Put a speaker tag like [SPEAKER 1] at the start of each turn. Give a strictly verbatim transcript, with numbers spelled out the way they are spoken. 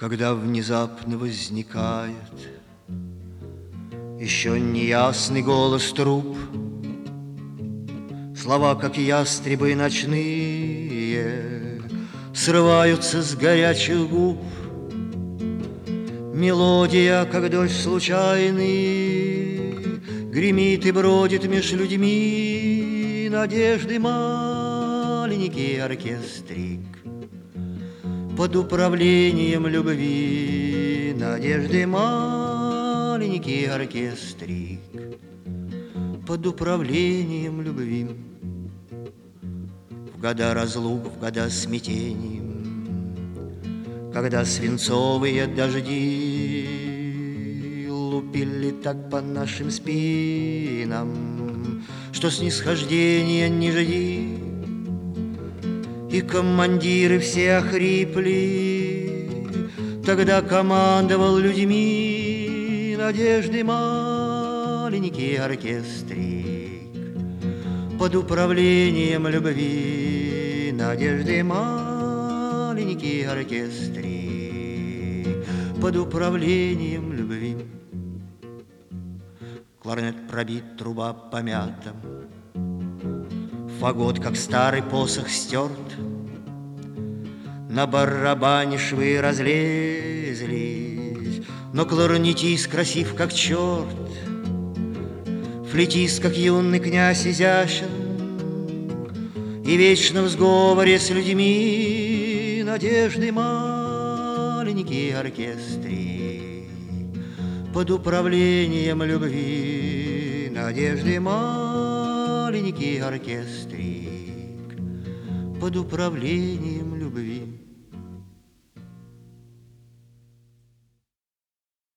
[SPEAKER 1] Когда внезапно возникает еще неясный голос труб, слова, как ястребы ночные, срываются с горячих губ. Мелодия, как дождь случайный, гремит и бродит меж людьми. Надежды маленький оркестрик под управлением любви. Надежды маленький оркестрик под управлением любви. В года разлук, в года смятений, когда свинцовые дожди лупили так по нашим спинам, что снисхождения не жди. И командиры все охрипли, тогда командовал людьми надежды маленький оркестрик под управлением любви. Надежды маленький оркестрик под управлением любви. Кларнет пробит, труба помята, фагот, как старый посох, стерт. На барабане швы разлезлись, но кларнетист красив, как черт. Флейтист, как юный князь, изящен и вечно в сговоре с людьми. Надежды маленький оркестрик под управлением любви. Надежды маленький оркестрик под управлением любви.